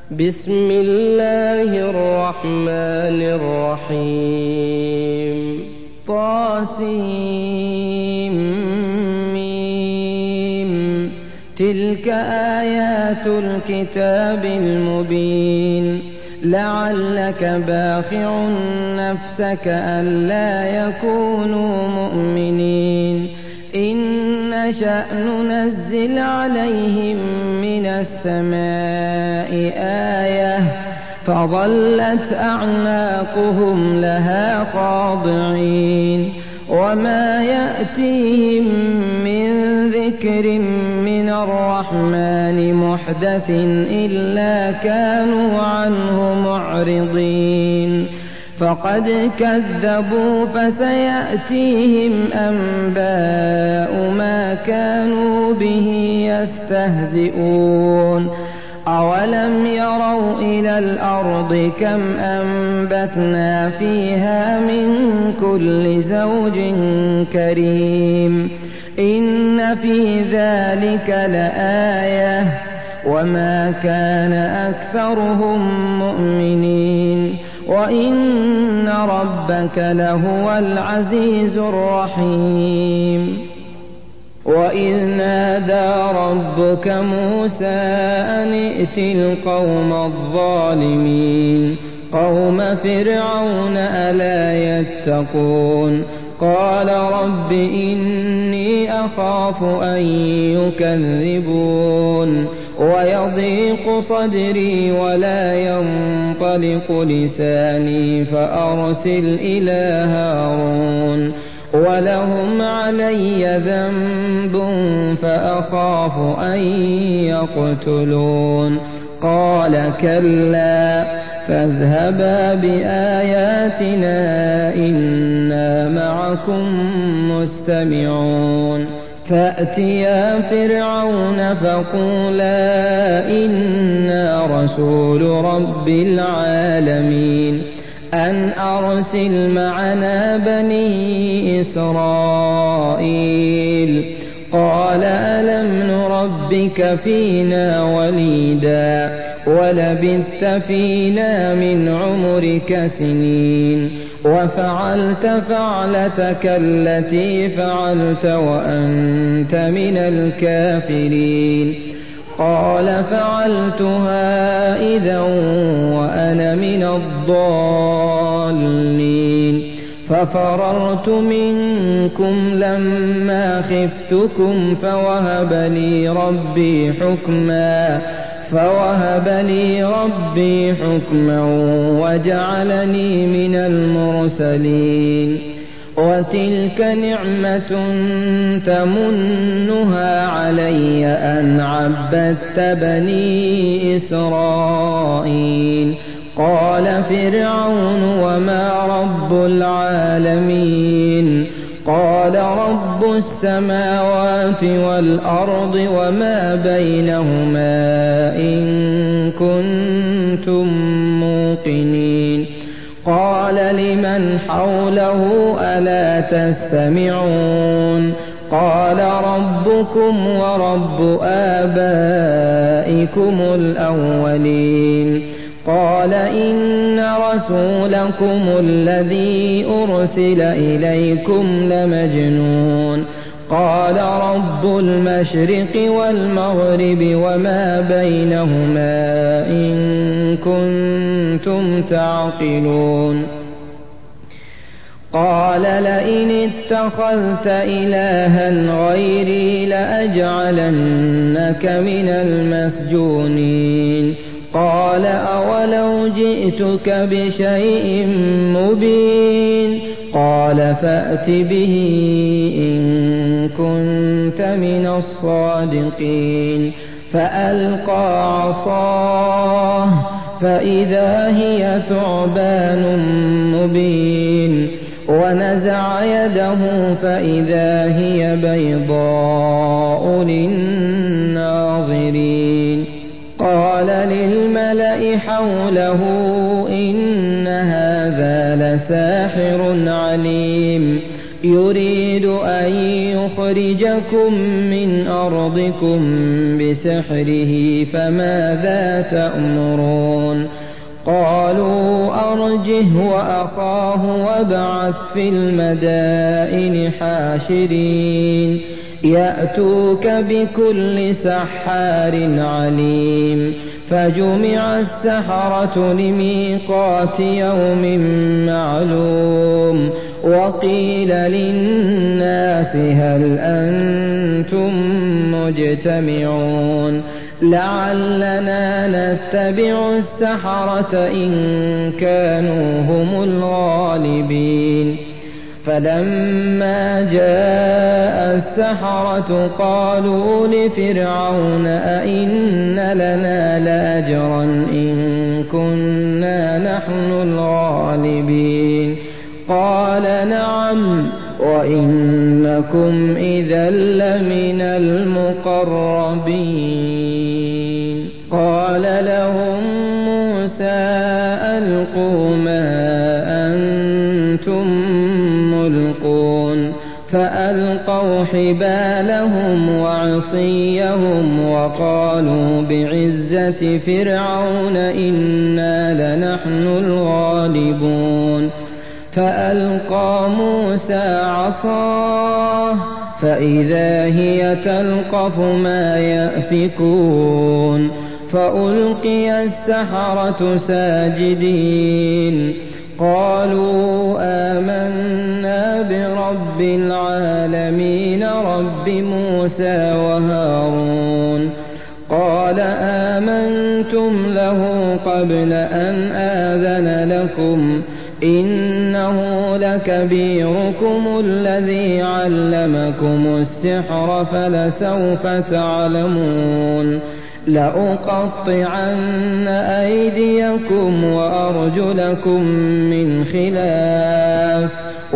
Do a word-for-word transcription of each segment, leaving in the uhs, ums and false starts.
بسم الله الرحمن الرحيم طاسيم تلك آيات الكتاب المبين لعلك باخع نفسك ألا يكونوا مؤمنين إن نشأ ننزل عليهم من السماء آية فظلت أعناقهم لها خاضعين وما يأتيهم من ذكر من الرحمن محدث إلا كانوا عنه معرضين فقد كذبوا فسيأتيهم أنباء ما كانوا به يستهزئون أولم يروا إلى الأرض كم أنبتنا فيها من كل زوج كريم إن في ذلك لآية وما كان أكثرهم مؤمنين وإن ربك لهو العزيز الرحيم وإذ نادى ربك موسى أن ائت القوم الظالمين قوم فرعون ألا يتقون قال رب إني أخاف أن يكذبون ويضيق صدري ولا ينطلق لساني فأرسل إلى هارون ولهم علي ذنب فأخاف أن يقتلون قال كلا فاذهبا بآياتنا إنا معكم مستمعون فأتيا فرعون فقولا إنا رسول رب العالمين أن أرسل معنا بني إسرائيل قال ألم نربك فينا وليدا ولبثت فينا من عمرك سنين وفعلت فعلتك التي فعلت وأنت من الكافرين قال فعلتها إذا وأنا من الضالين ففررت منكم لما خفتكم فوهب لي ربي حكما فوهب لي ربي حكما وجعلني من المرسلين وتلك نعمة تمنها علي أن عبدت بني إسرائيل قال فرعون وما رب العالمين قال رب السماوات والأرض وما بينهما إن كنتم موقنين قال لمن حوله ألا تستمعون قال ربكم ورب آبائكم الأولين قال إن رسولكم الذي أرسل إليكم لمجنون قال رب المشرق والمغرب وما بينهما إن كنتم تعقلون قال لئن اتخذت إلها غيري لأجعلنك من المسجونين قال أولو جئتك بشيء مبين قال فأت به إن كنت من الصادقين فألقى عصاه فإذا هي ثعبان مبين ونزع يده فإذا هي بيضاء للناظرين قال للملأ حوله إن هذا لساحر عليم يريد أن يخرجكم من أرضكم بسحره فماذا تأمرون قالوا أرجه وأخاه وابعث في المدائن حاشرين يأتوك بكل سحار عليم فجمع السحرة لميقات يوم معلوم وقيل للناس هل أنتم مجتمعون لعلنا نتبع السحرة إن كانوا هم الغالبين فلما جاء السحرة قالوا لفرعون أئن لنا لأجرا إن كنا نحن الغالبين قال نعم وإنكم إذا لمن المقربين قال لهم موسى ألقوا ما أنتم ملقون فألقوا حبالهم وعصيهم وقالوا بعزة فرعون إنا لنحن الغالبون فألقى موسى عصاه فإذا هي تلقف ما يأفكون فألقي السحرة ساجدين قالوا آمنا برب العالمين رب موسى وهارون قال آمنتم له قبل أن آذن لكم إنه لكبيركم الذي علمكم السحر فلسوف تعلمون لأقطعن أيديكم وأرجلكم من خلاف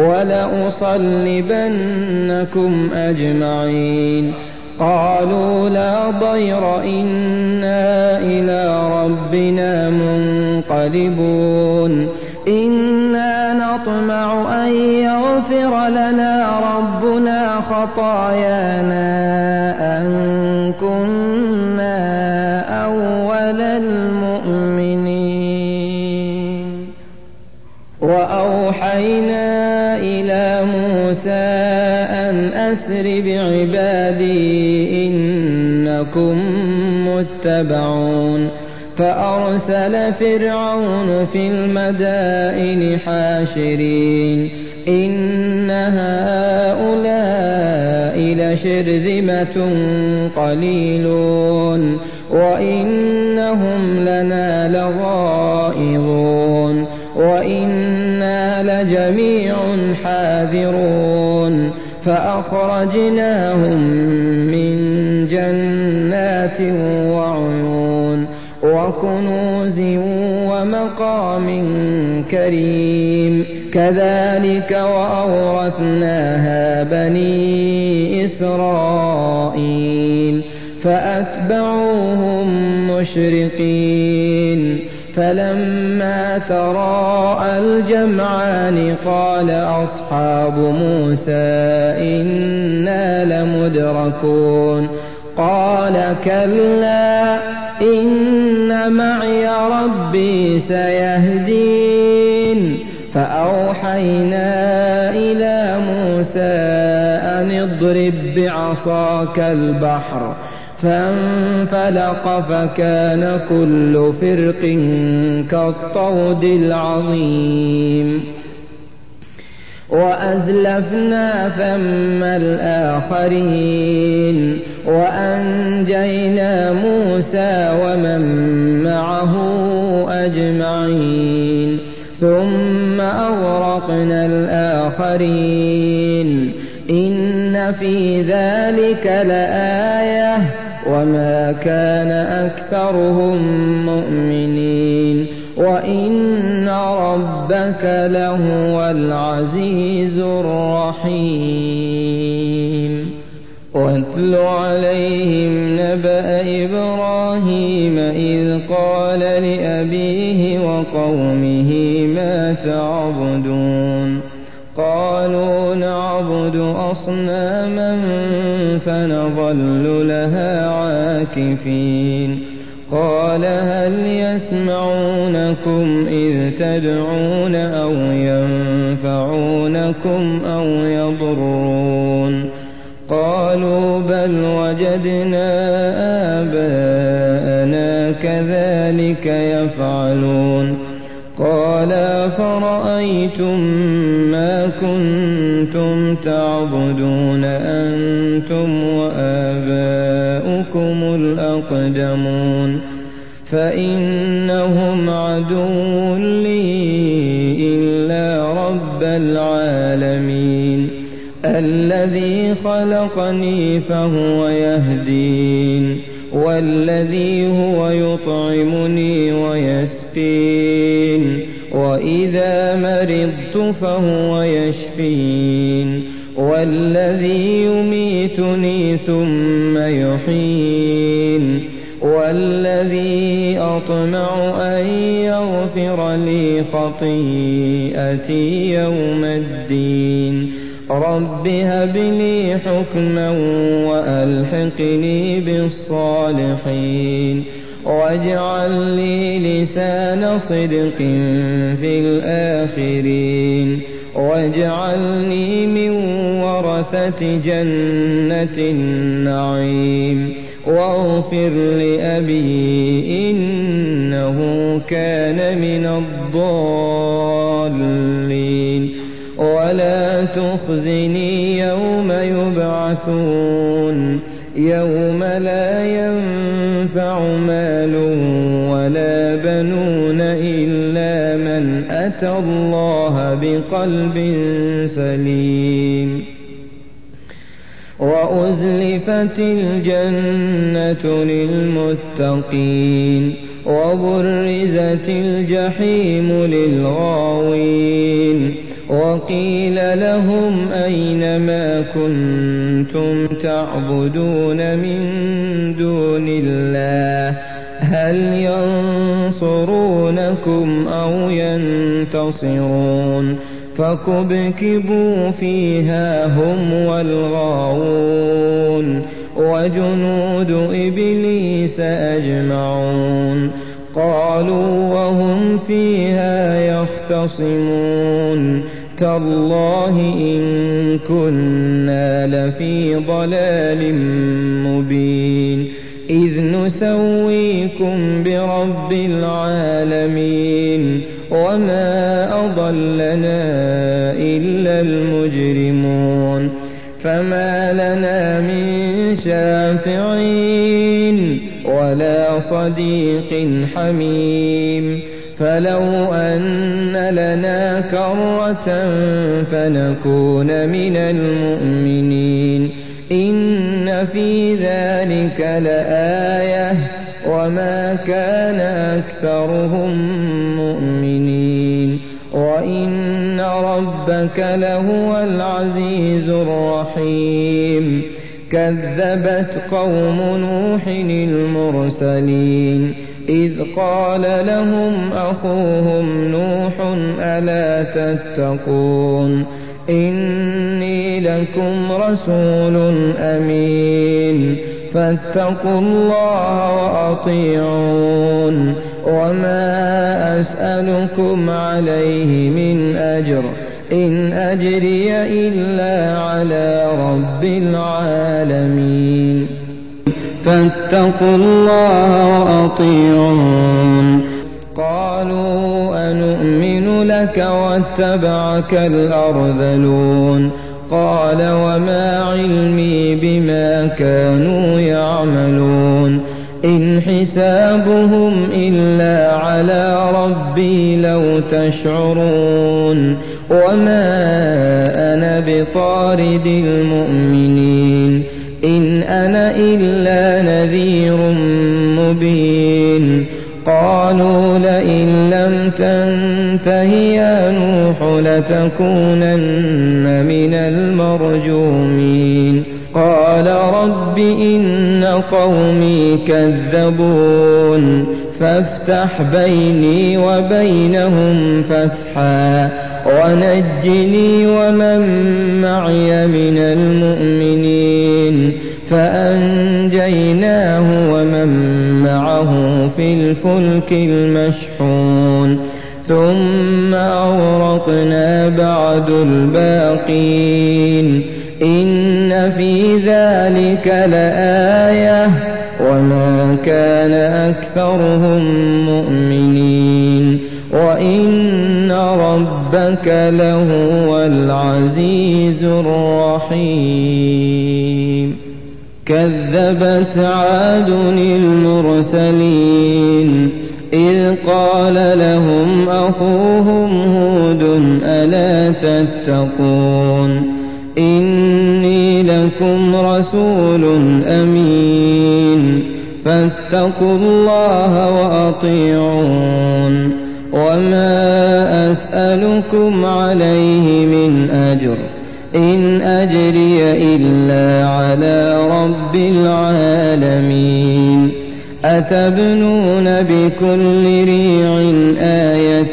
ولأصلبنكم أجمعين قالوا لا ضير إنا إلى ربنا منقلبون إنا نطمع أن يغفر لنا ربنا خطايانا أن كنا أول المؤمنين وأوحينا إلى موسى أن أسر بعبادي إنكم متبعون فأرسل فرعون في المدائن حاشرين إن هؤلاء لشرذمة قليلون وإنهم لنا لغائظون وإنا لجميع حاذرون فأخرجناهم من جنات وعيون وكنوز ومقام كريم كذلك وأورثناها بني إسرائيل فأتبعوهم مشرقين فلما تراءى الجمعان قال أصحاب موسى إنا لمدركون قال كلا إن معي ربي سيهدين فأوحينا إلى موسى أن اضرب بعصاك البحر فانفلق فكان كل فرق كالطود العظيم وأزلفنا ثم الآخرين وأنجينا موسى ومن معه أجمعين ثم أغرقنا الآخرين إن في ذلك لآية وما كان أكثرهم مؤمنين وإن ربك لهو العزيز الرحيم واتل عليهم نبأ إبراهيم إذ قال لأبيه وقومه ما تعبدون قالوا نعبد أصناما فنظل لها عاكفين قال هل يسمعونكم إذ تدعون أو ينفعونكم أو يضرون قالوا بل وجدنا آباءنا كذلك يفعلون قال فرأيتم ما كنتم تعبدون أنتم وآباؤكم الأقدمون فإنهم عدو لي إلا رب العالمين الذي خلقني فهو يهدين والذي هو يطعمني ويسقين وإذا مرضت فهو يشفين والذي يميتني ثم يحيين والذي أطمع أن يغفر لي خطيئتي يوم الدين رب هب لي حكما وألحقني بالصالحين واجعل لي لسان صدق في الآخرين واجعلني من ورثة جنة النعيم واغفر لأبي إنه كان من الضالين ولا تخزني يوم يبعثون يوم لا ينفع مال ولا بنون إلا من أتى الله بقلب سليم وأزلفت الجنة للمتقين وبرزت الجحيم للغاوين وقيل لهم أين ما كنتم تعبدون من دون الله هل ينصرونكم أو ينتصرون فكبكبوا فيها هم والغاوون وجنود إبليس أجمعون قالوا وهم فيها يختصمون تالله إن كنا لفي ضلال مبين إذ نسويكم برب العالمين وما أضلنا إلا المجرمون فما لنا من شافعين ولا صديق حميم فلو أن لنا كرة فنكون من المؤمنين إن في ذلك لآية وما كان أكثرهم مؤمنين وإن ربك لهو العزيز الرحيم كذبت قوم نوح المرسلين إذ قال لهم أخوهم نوح ألا تتقون إني لكم رسول أمين فاتقوا الله وأطيعون وما أسألكم عليه من أجر إن أجري إلا على رب العالمين فاتقوا الله وأطيعون قالوا أنؤمن لك واتبعك الأرذلون قال وما علمي بما كانوا يعملون إن حسابهم إلا على ربي لو تشعرون وما أنا بطارد المؤمنين إن أنا إلا نذير مبين قالوا لئن لم تنته يا نوح لتكونن من المرجومين قال رب إن قومي كذبون فافتح بيني وبينهم فتحا ونجني ومن معي من المؤمنين فأنجيناه ومن معه في الفلك المشحون ثم أغرقنا بعد الباقين إن في ذلك لآية وما كان أكثرهم مؤمنين وإن ربك لهو العزيز الرحيم. كذبت عاد المرسلين إذ قال لهم أخوهم هود ألا تتقون إني لكم رسول أمين فاتقوا الله وأطيعون وما أسألكم عليه من أجر إن أجري إلا على رب العالمين. أتبنون بكل ريع آية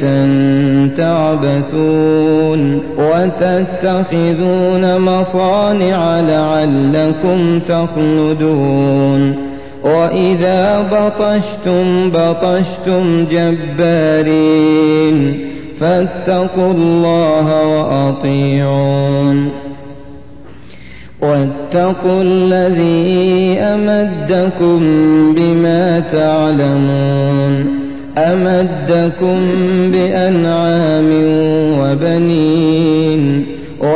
تعبثون وتتخذون مصانع لعلكم تخلدون وإذا بطشتم بطشتم جبارين فاتقوا الله وأطيعون واتقوا الذي أمدكم بما تعلمون أمدكم بأنعام وبنين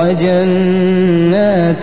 وجنات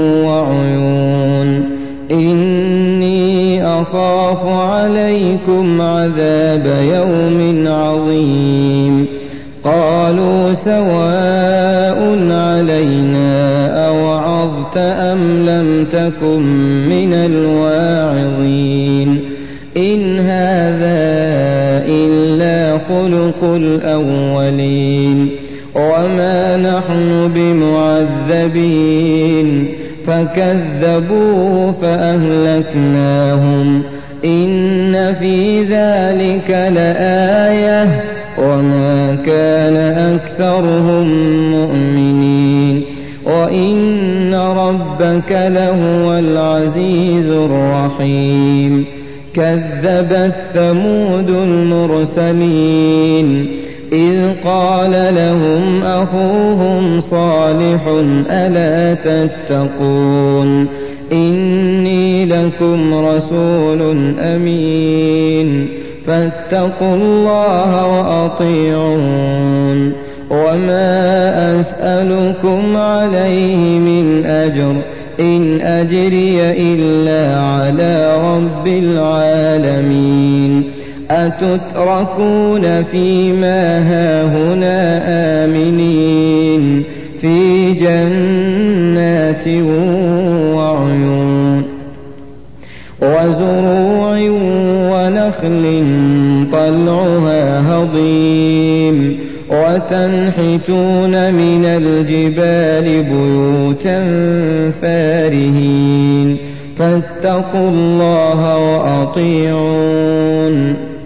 وعيون إني أخاف عليكم عذاب يوم عظيم. قالوا سواء علينا أوعظت أم لم تكن من الواعظين إن هذا إلا خلق الأولين وما نحن بمعذبين. فكذبوه فأهلكناهم إن في ذلك لآية وما كان أكثرهم مؤمنين وإن ربك لهو العزيز الرحيم. كذبت ثمود المرسلين إذ قال لهم أخوهم صالح ألا تتقون إني لكم رسول أمين فاتقوا الله وأطيعون وما أسألكم عليه من أجر إن أجري إلا على رب العالمين. أتتركون فيما هاهنا آمنين في جنات وعيون وزروع ونخل طلعها هضيم وتنحتون من الجبال بيوتا فارهين فاتقوا الله وأطيعون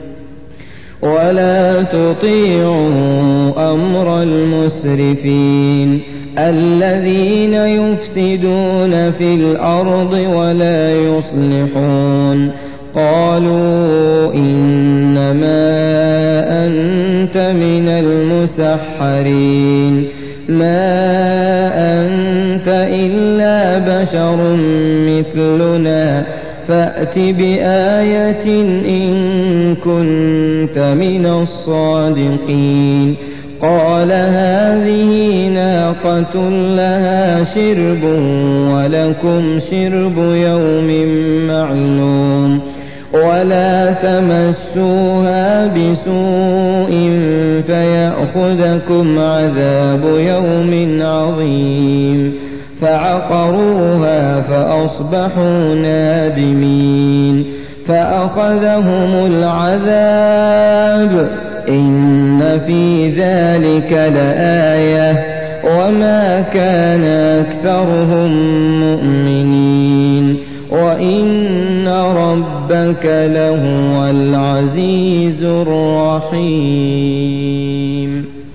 ولا تطيعوا أمر المسرفين الذين يفسدون في الأرض ولا يصلحون. قالوا إنما أنت من المسحرين ما أنت إلا بشر مثلنا فأت بآية إن كنت من الصادقين. قال هذه ناقة لها شرب ولكم شرب يوم معلوم ولا تمسوها بسوء فيأخذكم عذاب يوم عظيم. فعقروها فأصبحوا نادمين فأخذهم العذاب إن في ذلك لآية وما كان أكثرهم مؤمنين وإن ربك لهو العزيز الرحيم.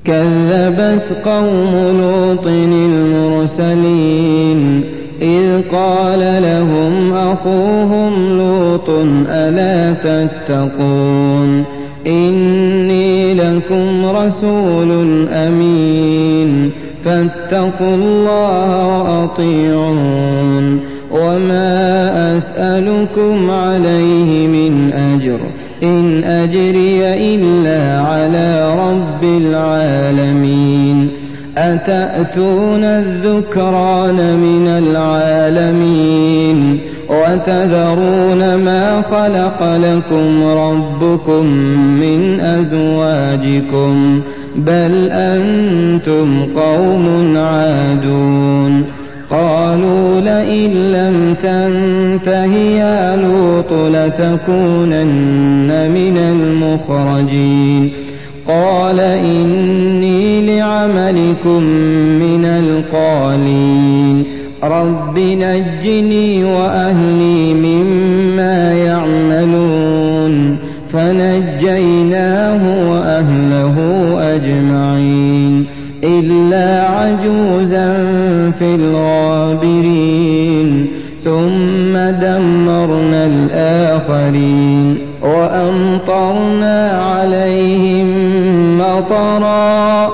كذبت قوم لوط المرسلين إذ قال لهم أخوهم لوط ألا تتقون إني لكم رسول أمين فاتقوا الله وأطيعون وما أسألكم عليه من أجر إن أجري إلا على رب العالمين أتأتون الذكران من العالمين وتذرون ما خلق لكم ربكم من أزواجكم بل أنتم قوم عادون قالوا لئن لم تنته يا لوط لتكونن من المخرجين قال إني لعملكم من القالين رب نجني وأهلي مما يعملون فنجيناه وأهله أجمعين إلا عجوزا في الغابرين ثم دمرنا الآخرين وأمطرنا عليهم مطرا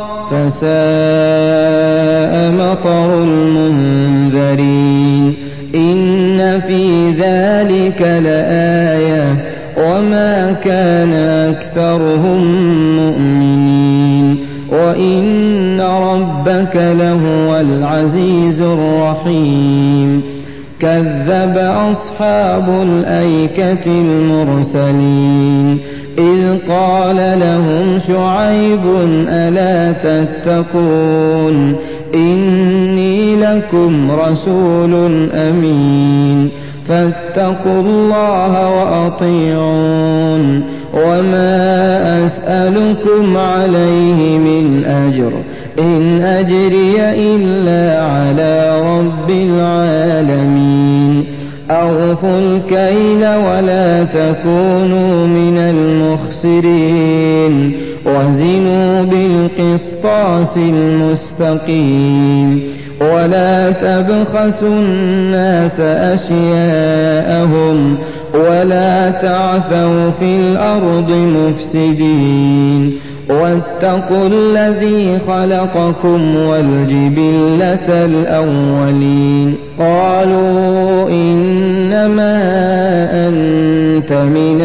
فساء مطر المنذرين إن في ذلك لآية وما كان أكثرهم مؤمنين وإن ربك لهو العزيز الرحيم كذب أصحاب الأيكة المرسلين إذ قال لهم شعيب ألا تتقون إني لكم رسول أمين فاتقوا الله وأطيعون وما أسألكم عليه من أجر إن أجري إلا على رب العالمين أوفوا الكيل ولا تكونوا من المخسرين وزنوا بالقسطاس المستقيم ولا تبخسوا الناس أشياءهم ولا تعثوا في الأرض مفسدين واتقوا الذي خلقكم والجبلة الأولين قالوا إنما أنت من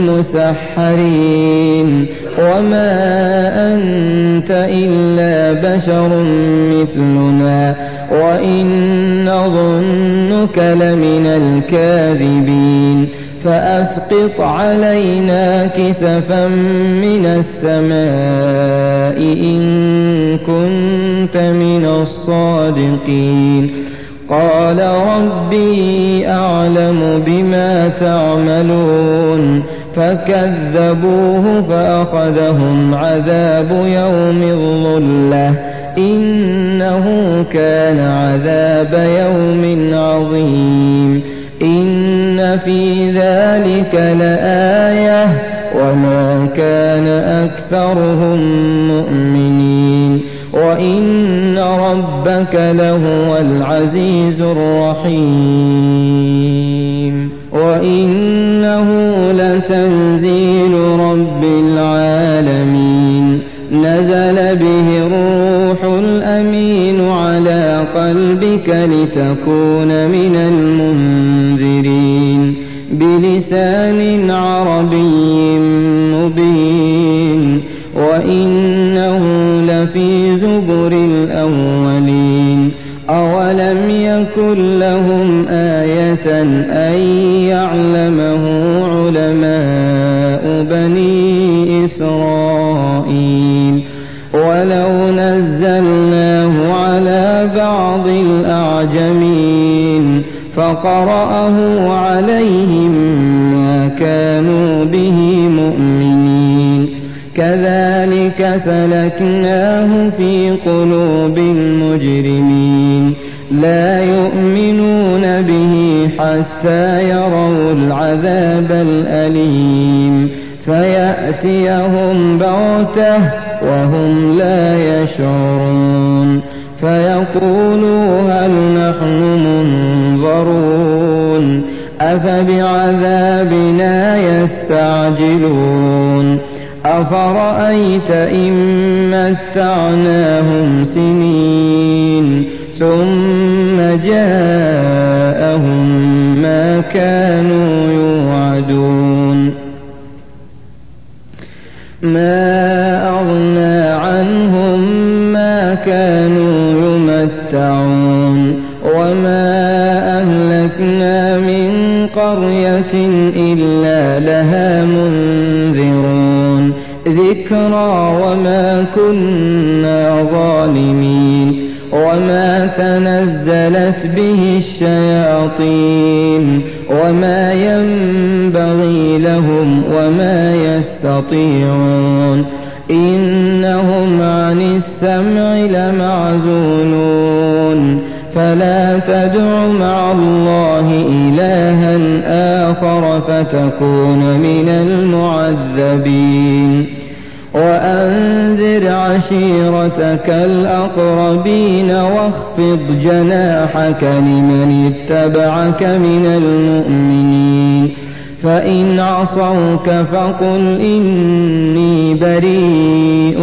المسحرين وما أنت إلا بشر مثلنا وإن نظنك لمن الكاذبين فأسقط علينا كسفا من السماء إن كنت من الصادقين قال ربي أعلم بما تعملون فكذبوه فأخذهم عذاب يوم الظلة إنه كان عذاب يوم عظيم إن في ذلك لآية وما كان أكثرهم مؤمنين وإن ربك لهو العزيز الرحيم وإنه لتنزيل رب العالمين نزل به الروح الأمين على قلبك لتكون من المنذرين بلسان عربي مبين وإنه لفي زبر الأولين أولم يكن لهم آية أن يعلمه علماء بني إسرائيل ولو نزلناه على بعض الأعجمين فقرأه عليهم ما كانوا به مؤمنين كذلك سلكناه في قلوب المجرمين لا يؤمنون به حتى يروا العذاب الأليم فيأتيهم بغتة وهم لا يشعرون فيقولوا هل نحن منظرون أفبعذابنا يستعجلون أفرأيت إن متعناهم سنين ثم جاءهم ما كانوا يوعدون ما أغنى عنهم ما كانوا يمتعون وما أهلكنا من قرية إلا لها منذرون ذكرى وما كنا ظالمين وما تنزلت به الشياطين وما ينبغي لهم وما يستطيعون إنهم عن السمع لمعزولون فلا تدع مع الله إلها آخر فتكون من المعذبين وأنذر عشيرتك الأقربين واخفض جناحك لمن اتبعك من المؤمنين فإن عصوك فقل إني بريء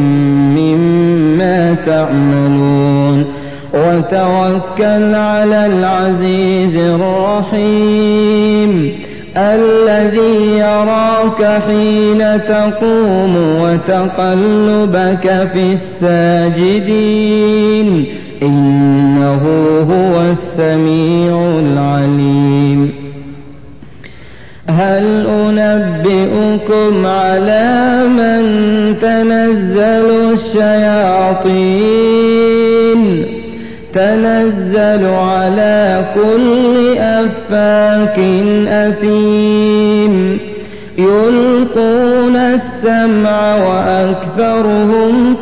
مما تعملون وتوكل على العزيز الرحيم الذي يراك حين تقوم وتقلبك في الساجدين إنه هو السميع العليم هل أنبئكم على من تنزل الشياطين تنزل على كل أفاك أثيم يلقون السمع وأكثرهم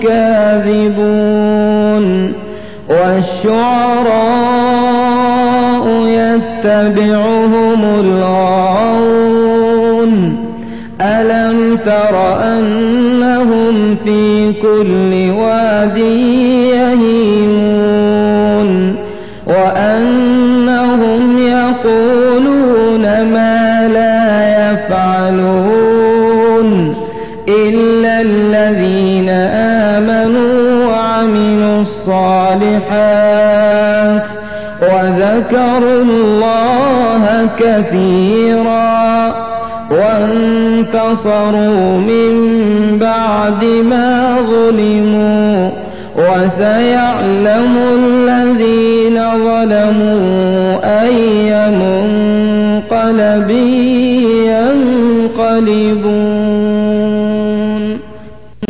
كاذبون والشعراء يتبعهم الغاوون ألم تر أنهم في كل واد يهيمون وأنهم يقولون ما لا يفعلون إلا الذين آمنوا وعملوا الصالحات وذكروا الله كثيرا وانتصروا من بعد ما ظلموا وسيعلم الذين ظلموا أي منقلب ينقلبون